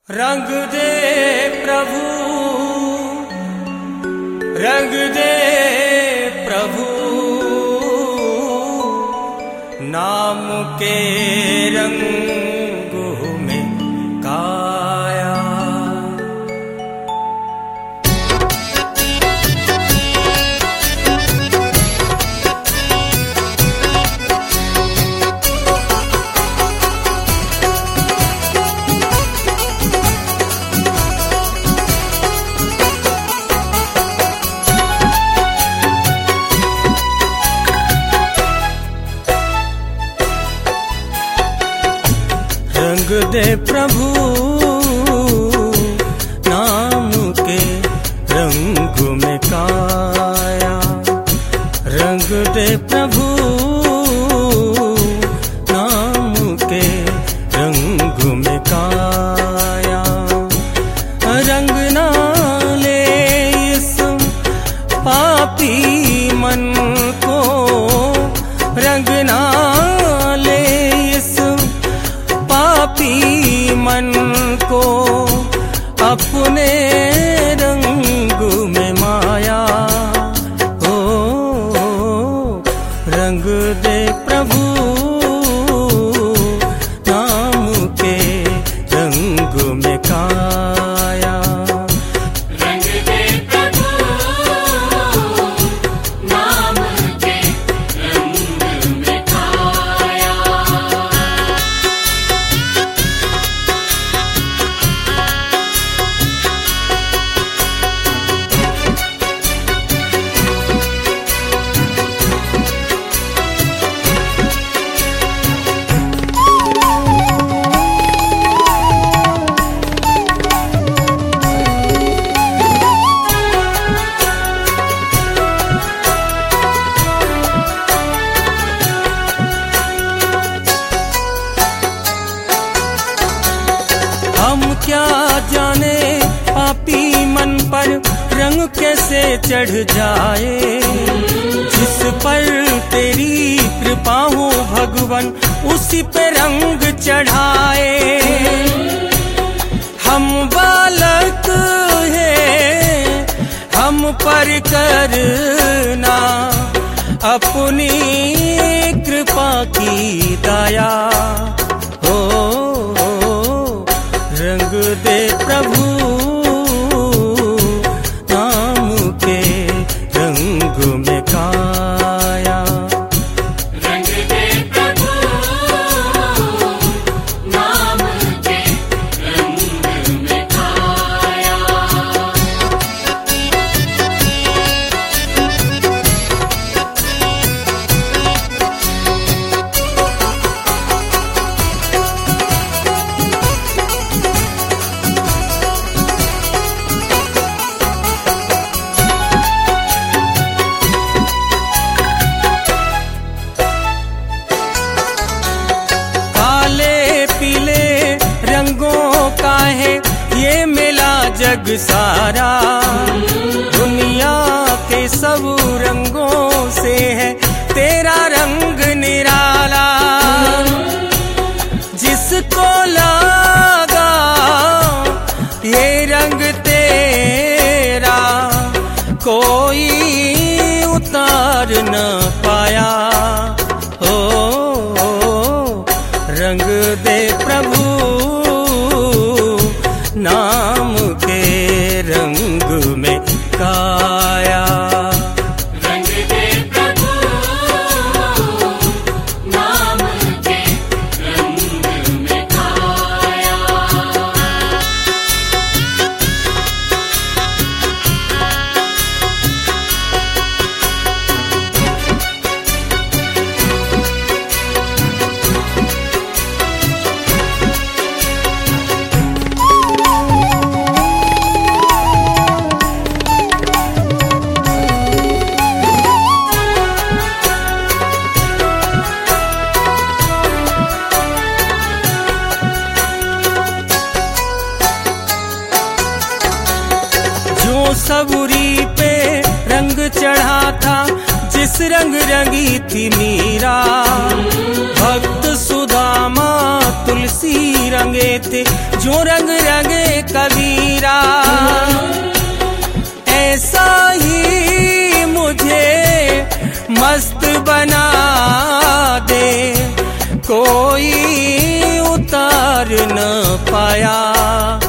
रंग दे प्रभु, रंग दे प्रभु, नाम के रंगों में काया। रंग दे प्रभु, नाम के रंग में काया। रंग दे प्रभु, नाम के रंग में काया। रंग ना ले इस पापी मन को, रंग ना ले इस पापी मन को, अपने रंग में माया। ओ रंग दे प्रभु, नाम के रंग में काया। रंग दे प्रभु, नाम के रंग में काया। हम क्या जाने पापी मन पर रंग कैसे चढ़ जाए। जिस पर तेरी कृपा हो भगवन, उसी पे रंग चढ़ाए। हम बालक हैं, हम पर करना अपनी कृपा की दया। रंग दे प्रभु, नाम के रंग में काया। रंग दे प्रभु, नाम के रंग में काया। रंगों का है ये मिला जग सारा। दुनिया के सब रंगों से है तेरा रंग निराला। जिसको लगा ये रंग तेरा, कोई उतार न पाया। रंग दे प्रभु, नाम के रंग में काया। रंग दे प्रभु, नाम के रंग में काया। सबूरी पे रंग चढ़ा था, जिस रंग रंगी थी मीरा। भक्त सुधा रामा तुलसी रंगे थे जो रंग रंगे कबीरा। ऐसा ही मुझे मस्त बना दे, कोई उतार न पाया।